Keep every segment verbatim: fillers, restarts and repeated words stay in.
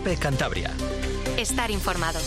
COPE Cantabria. Estar informado.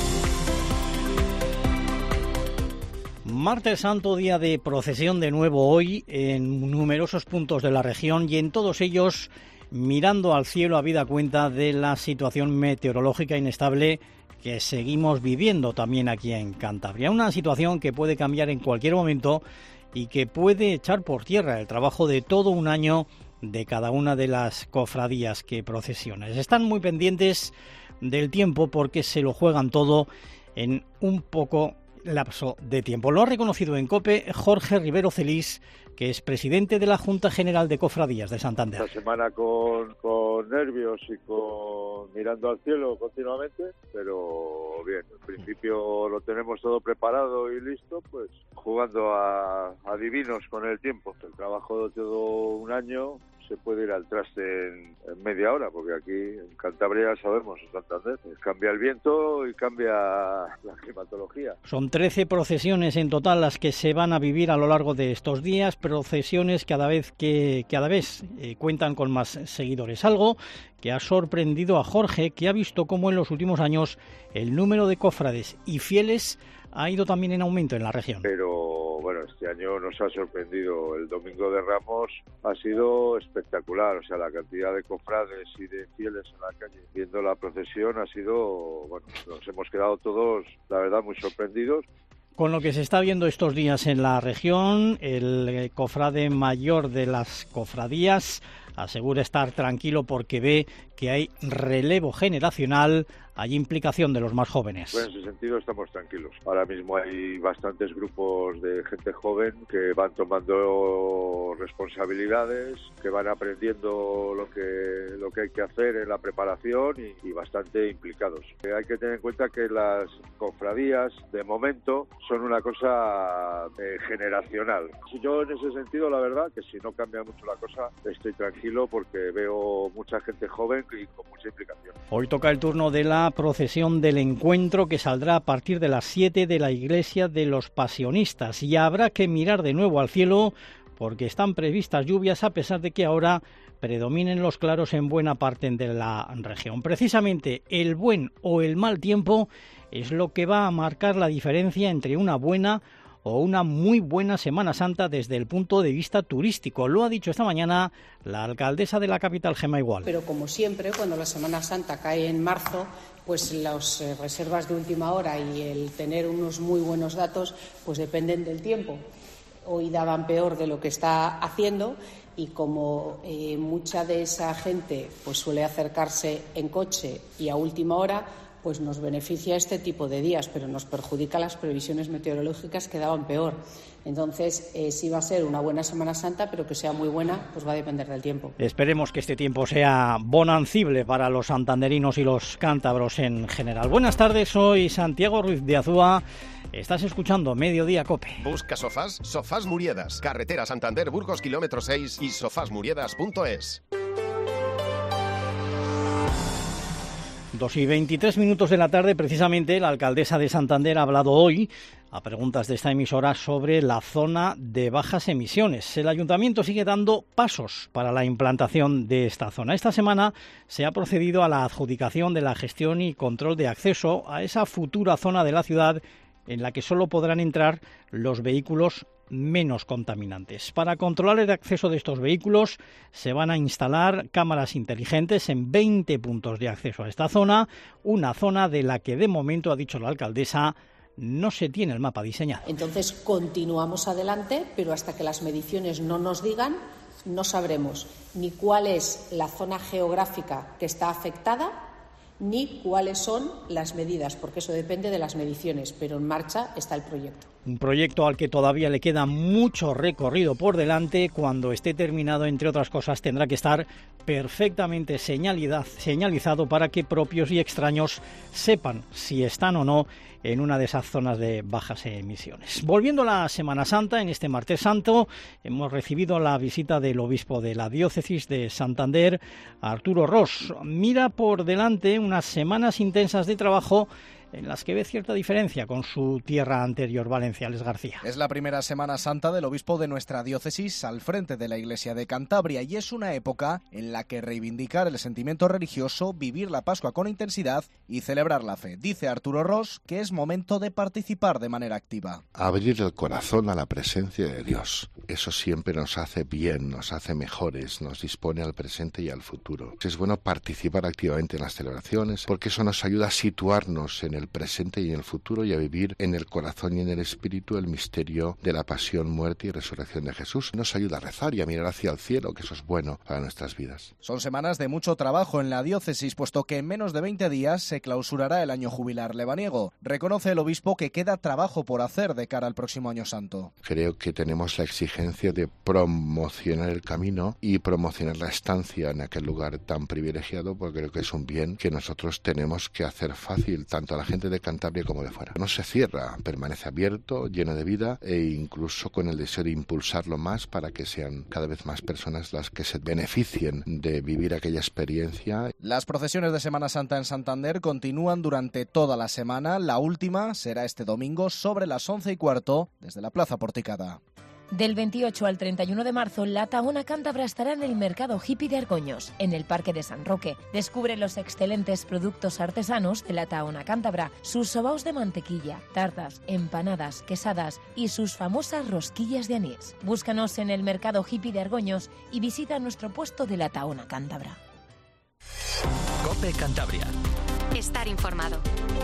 Martes Santo, día de procesión de nuevo hoy en numerosos puntos de la región y en todos ellos mirando al cielo habida cuenta de la situación meteorológica inestable que seguimos viviendo también aquí en Cantabria. Una situación que puede cambiar en cualquier momento y que puede echar por tierra el trabajo de todo un año de cada una de las cofradías que procesionan. Están muy pendientes del tiempo porque se lo juegan todo en un poco lapso de tiempo. Lo ha reconocido en COPE Jorge Rivero Celís, que es presidente de la Junta General de Cofradías de Santander. Esta semana con, con nervios y con mirando al cielo continuamente, pero bien, en principio lo tenemos todo preparado y listo, pues jugando a, a divinos con el tiempo. El trabajo de todo un año se puede ir al traste en, en media hora, porque aquí en Cantabria sabemos, en Santander, cambia el viento y cambia la climatología. Son trece procesiones en total las que se van a vivir a lo largo de estos días, procesiones cada vez que cada vez eh, cuentan con más seguidores. Algo que ha sorprendido a Jorge, que ha visto cómo en los últimos años el número de cofrades y fieles ha ido también en aumento en la región. Pero bueno, este año nos ha sorprendido. El Domingo de Ramos ha sido espectacular. O sea, la cantidad de cofrades y de fieles en la calle viendo la procesión ha sido, bueno, nos hemos quedado todos, la verdad, muy sorprendidos. Con lo que se está viendo estos días en la región, el cofrade mayor de las cofradías asegura estar tranquilo porque ve que hay relevo generacional, hay implicación de los más jóvenes. Bueno, en ese sentido estamos tranquilos. Ahora mismo hay bastantes grupos de gente joven que van tomando responsabilidades, que van aprendiendo lo que lo que hay que hacer en la preparación y, y bastante implicados. Hay que tener en cuenta que las cofradías, de momento, son una cosa eh, generacional. Yo, en ese sentido, la verdad, que si no cambia mucho la cosa, estoy tranquilo porque veo mucha gente joven y con mucha implicación. Hoy toca el turno de la procesión del encuentro, que saldrá a partir de las siete de la iglesia de los Pasionistas, y habrá que mirar de nuevo al cielo porque están previstas lluvias, a pesar de que ahora predominen los claros en buena parte de la región. Precisamente el buen o el mal tiempo es lo que va a marcar la diferencia entre una buena o una muy buena Semana Santa desde el punto de vista turístico. Lo ha dicho esta mañana la alcaldesa de la capital, Gemma Igual. Pero como siempre, cuando la Semana Santa cae en marzo, pues las eh, reservas de última hora y el tener unos muy buenos datos, pues dependen del tiempo. Hoy daban peor de lo que está haciendo y como eh, mucha de esa gente pues suele acercarse en coche y a última hora, pues nos beneficia este tipo de días, pero nos perjudica las previsiones meteorológicas que daban peor. Entonces, eh, sí va a ser una buena Semana Santa, pero que sea muy buena, pues va a depender del tiempo. Esperemos que este tiempo sea bonancible para los santanderinos y los cántabros en general. Buenas tardes, soy Santiago Ruiz de Azúa. Estás escuchando Mediodía COPE. Busca sofás, Sofás Muriedas, carretera Santander, Burgos, kilómetro seis y sofás muriedas punto es. Dos y veintitrés minutos de la tarde, precisamente la alcaldesa de Santander ha hablado hoy, a preguntas de esta emisora, sobre la zona de bajas emisiones. El ayuntamiento sigue dando pasos para la implantación de esta zona. Esta semana se ha procedido a la adjudicación de la gestión y control de acceso a esa futura zona de la ciudad en la que solo podrán entrar los vehículos menos contaminantes. Para controlar el acceso de estos vehículos se van a instalar cámaras inteligentes en veinte puntos de acceso a esta zona, una zona de la que de momento, ha dicho la alcaldesa, no se tiene el mapa diseñado. Entonces continuamos adelante, pero hasta que las mediciones no nos digan, no sabremos ni cuál es la zona geográfica que está afectada, ni cuáles son las medidas, porque eso depende de las mediciones, pero en marcha está el proyecto. Un proyecto al que todavía le queda mucho recorrido por delante. Cuando esté terminado, entre otras cosas, tendrá que estar perfectamente señalizado para que propios y extraños sepan si están o no en una de esas zonas de bajas emisiones. Volviendo a la Semana Santa, en este Martes Santo hemos recibido la visita del obispo de la diócesis de Santander, Arturo Ros. Mira por delante unas semanas intensas de trabajo en las que ve cierta diferencia con su tierra anterior, Valencia. Alex García. Es la primera Semana Santa del obispo de nuestra diócesis al frente de la Iglesia de Cantabria y es una época en la que reivindicar el sentimiento religioso, vivir la Pascua con intensidad y celebrar la fe. Dice Arturo Ros que es momento de participar de manera activa. Abrir el corazón a la presencia de Dios. Eso siempre nos hace bien, nos hace mejores, nos dispone al presente y al futuro. Es bueno participar activamente en las celebraciones porque eso nos ayuda a situarnos en el presente y en el futuro y a vivir en el corazón y en el espíritu el misterio de la pasión, muerte y resurrección de Jesús. Nos ayuda a rezar y a mirar hacia el cielo, que eso es bueno para nuestras vidas. Son semanas de mucho trabajo en la diócesis, puesto que en menos de veinte días se clausurará el año jubilar lebaniego. Reconoce el obispo que queda trabajo por hacer de cara al próximo año santo. Creo que tenemos la exigencia de promocionar el camino y promocionar la estancia en aquel lugar tan privilegiado, porque creo que es un bien que nosotros tenemos que hacer fácil tanto a la gente de Cantabria como de fuera. No se cierra, permanece abierto, lleno de vida e incluso con el deseo de impulsarlo más para que sean cada vez más personas las que se beneficien de vivir aquella experiencia. Las procesiones de Semana Santa en Santander continúan durante toda la semana. La última será este domingo sobre las once y cuarto desde la Plaza Porticada. Del veintiocho al treinta y uno de marzo, la Tahona Cántabra estará en el Mercado Hippie de Argoños, en el Parque de San Roque. Descubre los excelentes productos artesanos de la Tahona Cántabra, sus sobaos de mantequilla, tartas, empanadas, quesadas y sus famosas rosquillas de anís. Búscanos en el Mercado Hippie de Argoños y visita nuestro puesto de la Tahona Cántabra. COPE Cantabria. Estar informado.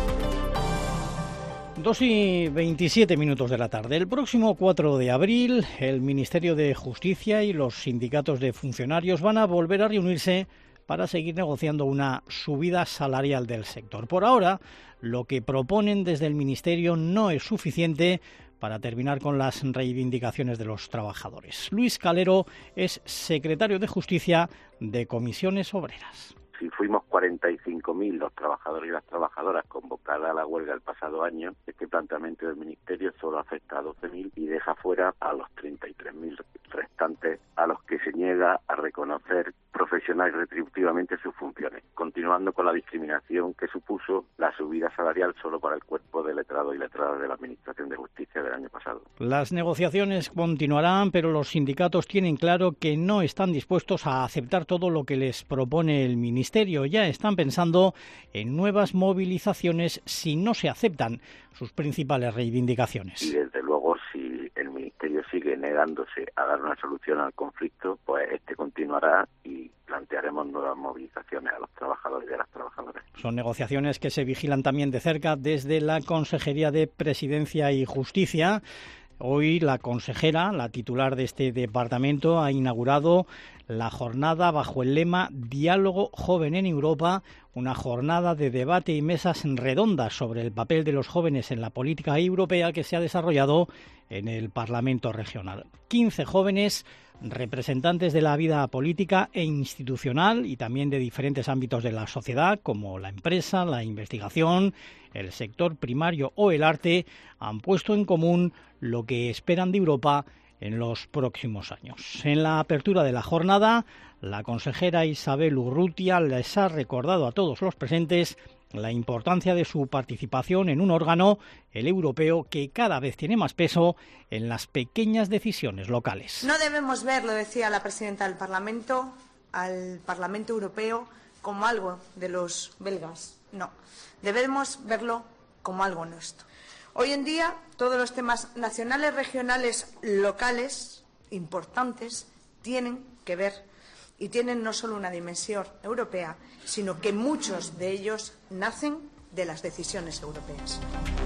dos y veintisiete minutos de la tarde. El próximo cuatro de abril, el Ministerio de Justicia y los sindicatos de funcionarios van a volver a reunirse para seguir negociando una subida salarial del sector. Por ahora, lo que proponen desde el Ministerio no es suficiente para terminar con las reivindicaciones de los trabajadores. Luis Calero es secretario de Justicia de Comisiones Obreras. Si fuimos cuarenta y cinco mil los trabajadores y las trabajadoras convocadas a la huelga el pasado año, este planteamiento del Ministerio solo afecta a doce mil y deja fuera a los treinta y tres mil restantes, a los que se niega a reconocer profesional y retributivamente sus funciones, continuando con la discriminación que supuso la subida salarial solo para el cuerpo de letrados y letradas de la Administración de Justicia del año pasado. Las negociaciones continuarán, pero los sindicatos tienen claro que no están dispuestos a aceptar todo lo que les propone el Ministerio. Ya están pensando en nuevas movilizaciones si no se aceptan sus principales reivindicaciones. Y desde luego, si el Ministerio sigue negándose a dar una solución al conflicto, pues este continuará y plantearemos nuevas movilizaciones a los trabajadores y a las trabajadoras. Son negociaciones que se vigilan también de cerca desde la Consejería de Presidencia y Justicia. Hoy la consejera, la titular de este departamento, ha inaugurado la jornada bajo el lema Diálogo Joven en Europa, una jornada de debate y mesas redondas sobre el papel de los jóvenes en la política europea que se ha desarrollado en el Parlamento Regional. quince jóvenes, representantes de la vida política e institucional y también de diferentes ámbitos de la sociedad, como la empresa, la investigación, el sector primario o el arte, han puesto en común lo que esperan de Europa en los próximos años. En la apertura de la jornada, la consejera Isabel Urrutia les ha recordado a todos los presentes la importancia de su participación en un órgano, el europeo, que cada vez tiene más peso en las pequeñas decisiones locales. No debemos ver, lo decía la presidenta del Parlamento, al Parlamento Europeo como algo de los belgas. No, debemos verlo como algo nuestro. Hoy en día, todos los temas nacionales, regionales, locales, importantes, tienen que ver y tienen no solo una dimensión europea, sino que muchos de ellos nacen de las decisiones europeas.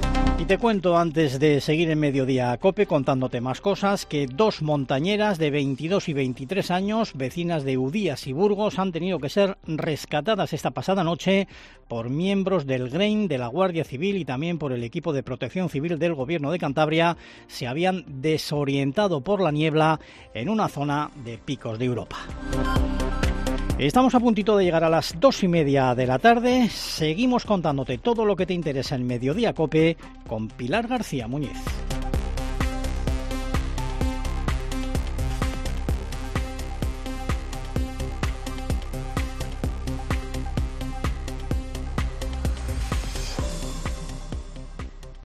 Y te cuento, antes de seguir en Mediodía COPE contándote más cosas, que dos montañeras de veintidós y veintitrés años, vecinas de Udías y Burgos, han tenido que ser rescatadas esta pasada noche por miembros del Grain, de la Guardia Civil y también por el equipo de protección civil del Gobierno de Cantabria. Se habían desorientado por la niebla en una zona de Picos de Europa. Estamos a puntito de llegar a las dos y media de la tarde. Seguimos contándote todo lo que te interesa en Mediodía COPE con Pilar García Muñiz.